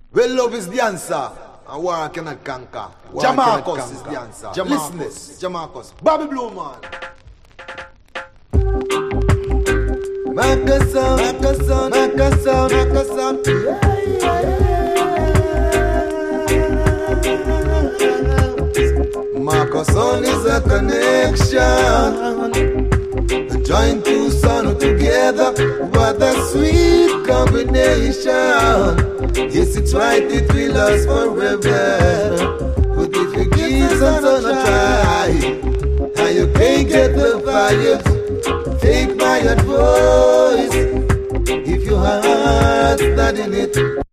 Well, love is the answer, and war cannot conquer. Jamarcus is the answer. Listen this, Jamarcus. Bobby Blue Man. Marcus on. Marcus on is a connection. Join two sons together, what a sweet combination. Yes, it's right, it will last forever.